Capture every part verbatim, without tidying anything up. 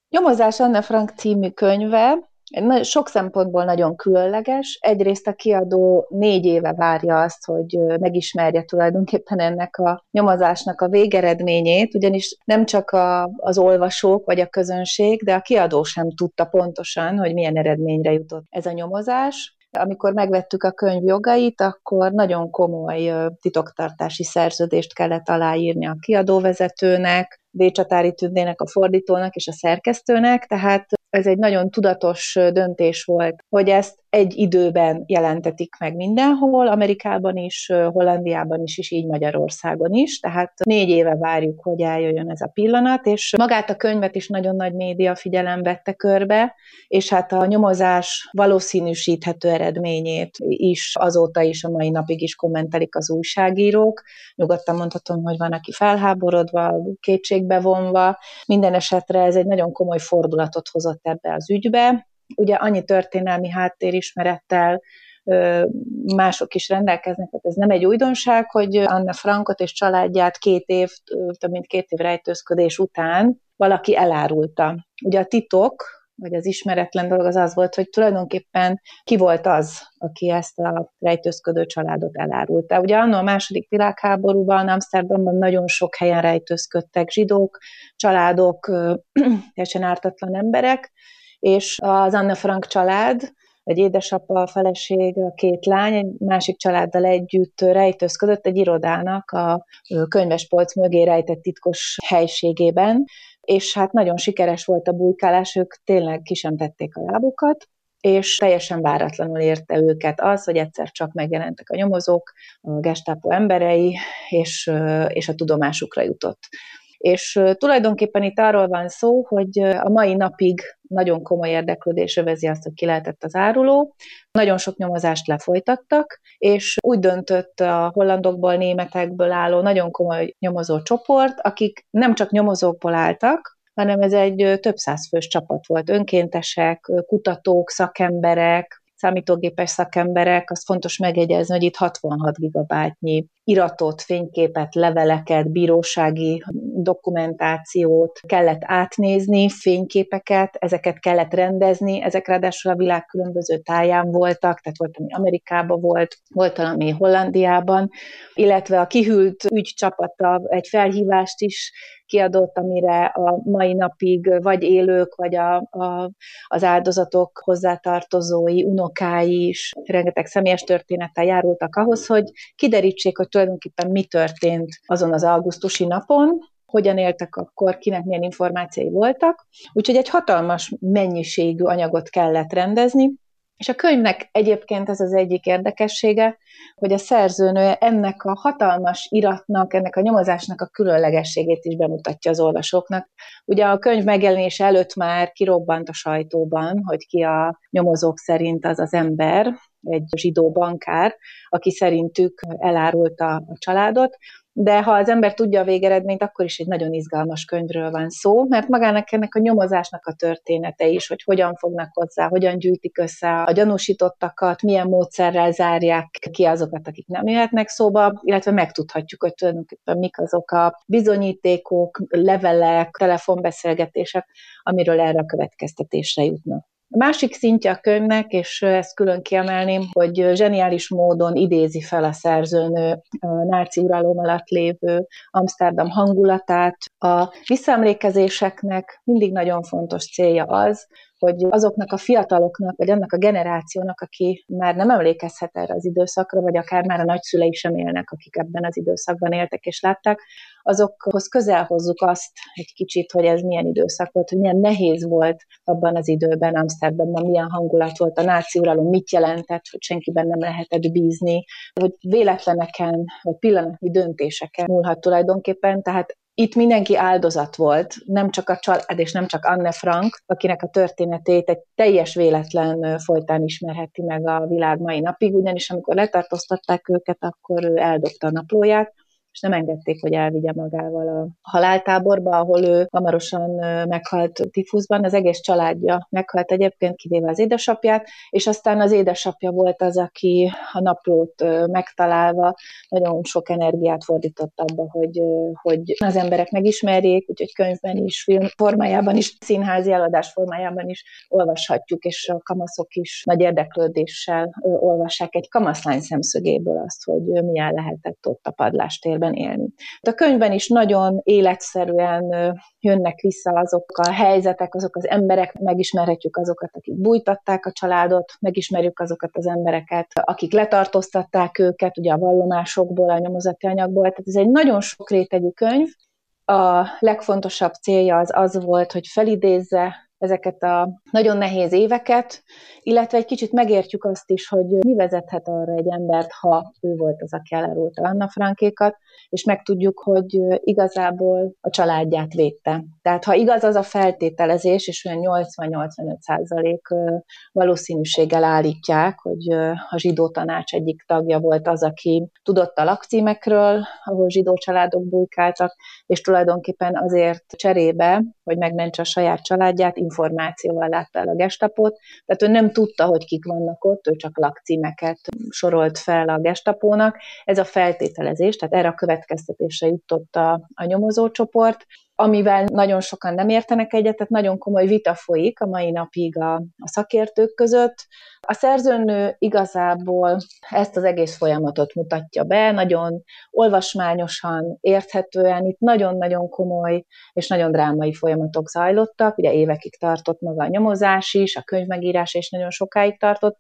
Nyomozás Anne Frank című könyve sok szempontból nagyon különleges. Egyrészt a kiadó négy éve várja azt, hogy megismerje tulajdonképpen ennek a nyomozásnak a végeredményét, ugyanis nem csak a, az olvasók vagy a közönség, de a kiadó sem tudta pontosan, hogy milyen eredményre jutott ez a nyomozás. Amikor megvettük a könyv jogait, akkor nagyon komoly titoktartási szerződést kellett aláírni a kiadóvezetőnek, V. Csatári Tündének, a fordítónak és a szerkesztőnek, tehát ez egy nagyon tudatos döntés volt, hogy ezt egy időben jelentetik meg mindenhol, Amerikában is, Hollandiában is, és így Magyarországon is, tehát négy éve várjuk, hogy eljöjjön ez a pillanat, és magát a könyvet is nagyon nagy média figyelem vette körbe, és hát a nyomozás valószínűsíthető eredményét is azóta is, a mai napig is kommentelik az újságírók. Nyugodtan mondhatom, hogy van, aki felháborodva, kétségbe vonva. Minden esetre ez egy nagyon komoly fordulatot hozott ebbe az ügybe. Ugye annyi történelmi háttérismerettel mások is rendelkeznek, tehát ez nem egy újdonság, hogy Anne Frankot és családját két év, több mint két év rejtőzködés után valaki elárulta. Ugye a titok, vagy az ismeretlen dolog az az volt, hogy tulajdonképpen ki volt az, aki ezt a rejtőzködő családot elárulta. Ugye anno a második világháborúban, Amsterdamban nagyon sok helyen rejtőzködtek zsidók, családok, teljesen ártatlan emberek, és az Anne Frank család, egy édesapa, a feleség, a két lány, egy másik családdal együtt rejtőzködött egy irodának a könyvespolc mögé rejtett titkos helységében, és hát nagyon sikeres volt a bujkálás, ők tényleg ki sem tették a lábukat, és teljesen váratlanul érte őket az, hogy egyszer csak megjelentek a nyomozók, a Gestapo emberei, és, és a tudomásukra jutott. És tulajdonképpen itt arról van szó, hogy a mai napig nagyon komoly érdeklődés övezi azt, hogy ki lehetett az áruló. Nagyon sok nyomozást lefolytattak, és úgy döntött a hollandokból, németekből álló nagyon komoly nyomozó csoport, akik nem csak nyomozókból álltak, hanem ez egy több száz fős csapat volt, önkéntesek, kutatók, szakemberek, számítógépes szakemberek, azt fontos megjegyezni, hogy itt hatvanhat gigabájtnyi iratot, fényképet, leveleket, bírósági dokumentációt kellett átnézni, fényképeket, ezeket kellett rendezni, ezek ráadásul a világ különböző táján voltak, tehát volt, ami Amerikában volt, volt, ami Hollandiában, illetve a kihűlt ügycsapata egy felhívást is kiadott, amire a mai napig vagy élők, vagy a, a, az áldozatok hozzátartozói, unokái is rengeteg személyes történettel járultak ahhoz, hogy kiderítsék, hogy tulajdonképpen mi történt azon az augusztusi napon, hogyan éltek akkor, kinek milyen információi voltak. Úgyhogy egy hatalmas mennyiségű anyagot kellett rendezni, és a könyvnek egyébként ez az egyik érdekessége, hogy a szerzőnő ennek a hatalmas iratnak, ennek a nyomozásnak a különlegességét is bemutatja az olvasóknak. Ugye a könyv megjelenése előtt már kirobbant a sajtóban, hogy ki a nyomozók szerint az az ember, egy zsidó bankár, aki szerintük elárulta a családot, de ha az ember tudja a végeredményt, akkor is egy nagyon izgalmas könyvről van szó, mert magának ennek a nyomozásnak a története is, hogy hogyan fognak hozzá, hogyan gyűjtik össze a gyanúsítottakat, milyen módszerrel zárják ki azokat, akik nem jöhetnek szóba, illetve megtudhatjuk, hogy tulajdonképpen mik azok a bizonyítékok, levelek, telefonbeszélgetések, amiről erre a következtetésre jutnak. A másik szintje a könyvnek, és ezt külön kiemelném, hogy zseniális módon idézi fel a szerzőnő a náci uralom alatt lévő Amsterdam hangulatát. A visszaemlékezéseknek mindig nagyon fontos célja az, hogy azoknak a fiataloknak, vagy annak a generációnak, aki már nem emlékezhet erre az időszakra, vagy akár már a nagyszülei sem élnek, akik ebben az időszakban éltek és látták, azokhoz közel hozzuk azt egy kicsit, hogy ez milyen időszak volt, hogy milyen nehéz volt abban az időben Amsterdamban, milyen hangulat volt, a náci uralom mit jelentett, hogy senkiben nem lehetett bízni, hogy véletleneken, vagy pillanatnyi döntéseken múlhat tulajdonképpen, tehát itt mindenki áldozat volt, nem csak a család, és nem csak Anne Frank, akinek a történetét egy teljes véletlen folytán ismerheti meg a világ mai napig, ugyanis amikor letartóztatták őket, akkor ő eldobta a naplóját, és nem engedték, hogy elvigye magával a haláltáborba, ahol ő hamarosan meghalt tifuszban, az egész családja meghalt egyébként, kivéve az édesapját, és aztán az édesapja volt az, aki a naplót megtalálva nagyon sok energiát fordított abba, hogy, hogy az emberek megismerjék, úgyhogy könyvben is, film formájában is, színházi előadás formájában is olvashatjuk, és a kamaszok is nagy érdeklődéssel olvassák egy kamaszlány szemszögéből azt, hogy milyen lehetett ott a padlástérben élni. A könyvben is nagyon életszerűen jönnek vissza azok a helyzetek, azok az emberek, megismerhetjük azokat, akik bújtatták a családot, megismerjük azokat az embereket, akik letartóztatták őket, ugye a vallomásokból, a nyomozati anyagból. Tehát ez egy nagyon sokrétegű könyv. A legfontosabb célja az az volt, hogy felidézze ezeket a nagyon nehéz éveket, illetve egy kicsit megértjük azt is, hogy mi vezethet arra egy embert, ha ő volt az, aki elárulta Anna Frankékat, és megtudjuk, hogy igazából a családját védte. Tehát ha igaz az a feltételezés, és olyan nyolcvan-nyolcvanöt százalék valószínűséggel állítják, hogy a zsidó tanács egyik tagja volt az, aki tudott a lakcímekről, ahol zsidó családok bujkáltak, és tulajdonképpen azért cserébe, hogy megmentse a saját családját, információval látta el a gestapót, tehát ő nem tudta, hogy kik vannak ott, ő csak lakcímeket sorolt fel a gestapónak. Ez a feltételezés, tehát erre a következtetésre jutott a, a nyomozócsoport, amivel nagyon sokan nem értenek egyet, tehát nagyon komoly vita folyik a mai napig a, a szakértők között. A szerzőnő igazából ezt az egész folyamatot mutatja be, nagyon olvasmányosan, érthetően, itt nagyon-nagyon komoly és nagyon drámai folyamatok zajlottak, ugye évekig tartott maga a nyomozás is, a könyvmegírás is nagyon sokáig tartott,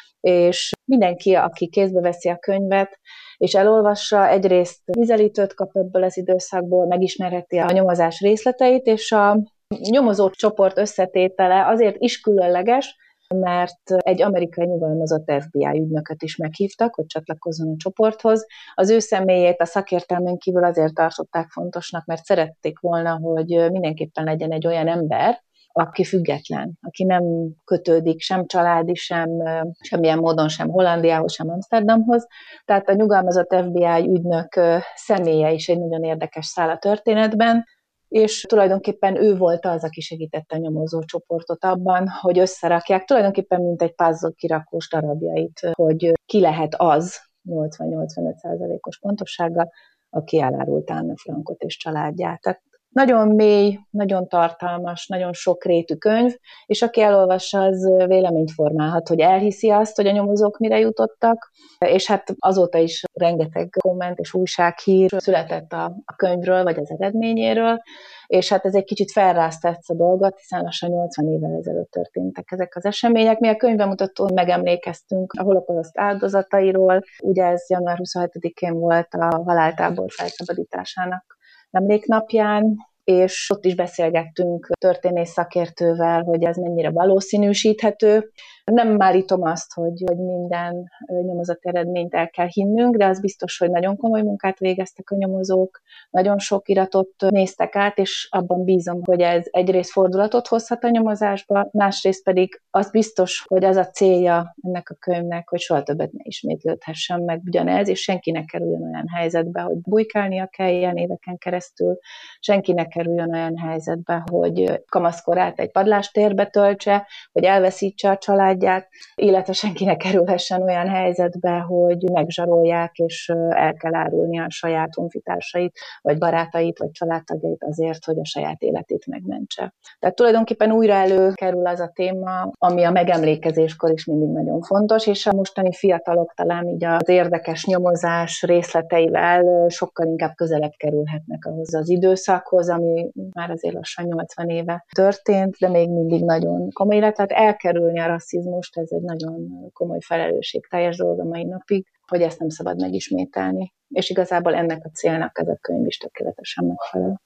és mindenki, aki kézbe veszi a könyvet, és elolvassa, egyrészt ízelítőt kap ebből az időszakból, megismerheti a nyomozás részleteit, és a nyomozó csoport összetétele azért is különleges, mert egy amerikai nyugalmazott ef bé i ügynököt is meghívtak, hogy csatlakozzon a csoporthoz. Az ő személyét a szakértelmén kívül azért tartották fontosnak, mert szerették volna, hogy mindenképpen legyen egy olyan ember, aki független, aki nem kötődik sem családi, sem semmilyen módon sem Hollandiához, sem Amsterdamhoz. Tehát a nyugalmazott ef bé i ügynök személye is egy nagyon érdekes szál a történetben, és tulajdonképpen ő volt az, aki segítette a nyomozócsoportot abban, hogy összerakják, tulajdonképpen mint egy puzzle kirakós darabjait, hogy ki lehet az, nyolcvan-nyolcvanöt százalékos pontossággal, aki elárulta Anne Frankot és családját. Tehát nagyon mély, nagyon tartalmas, nagyon sokrétű könyv, és aki elolvassa, az véleményt formálhat, hogy elhiszi azt, hogy a nyomozók mire jutottak, és hát azóta is rengeteg komment és újsághír született a, a könyvről, vagy az eredményéről, és hát ez egy kicsit felrázta ezt a dolgot, hiszen lassan nyolcvan évvel ezelőtt történtek ezek az események. Mi a könyvbemutatón megemlékeztünk a holokauszt áldozatairól, ugye ez január huszonhetedikén volt a haláltábor felszabadításának emléknapján, és ott is beszélgettünk történész szakértővel, hogy ez mennyire valószínűsíthető. Nem állítom azt, hogy, hogy minden nyomozati eredményt el kell hinnünk, de az biztos, hogy nagyon komoly munkát végeztek a nyomozók, nagyon sok iratot néztek át, és abban bízom, hogy ez egyrészt fordulatot hozhat a nyomozásba, másrészt pedig az biztos, hogy az a célja ennek a könyvnek, hogy soha többet ne ismétlődhessen meg ugyanez, és senkinek kerüljön olyan helyzetbe, hogy bujkálnia kelljen éveken keresztül, senkinek kerüljön olyan helyzetbe, hogy kamaszkorát egy padlástérbe töltse, hogy elveszítse a család, illetve senkinek kerülhessen olyan helyzetbe, hogy megzsarolják, és el kell árulni a saját honfitársait, vagy barátait, vagy családtagjait azért, hogy a saját életét megmentse. Tehát tulajdonképpen újra előkerül az a téma, ami a megemlékezéskor is mindig nagyon fontos, és a mostani fiatalok talán így az érdekes nyomozás részleteivel sokkal inkább közelebb kerülhetnek ahhoz az időszakhoz, ami már azért lassan nyolcvan éve történt, de még mindig nagyon komoly, tehát elkerülni a rasszizmust, most ez egy nagyon komoly felelősségteljes dolog a mai napig, hogy ezt nem szabad megismételni. És igazából ennek a célnak ez a könyv is tökéletesen megfelel.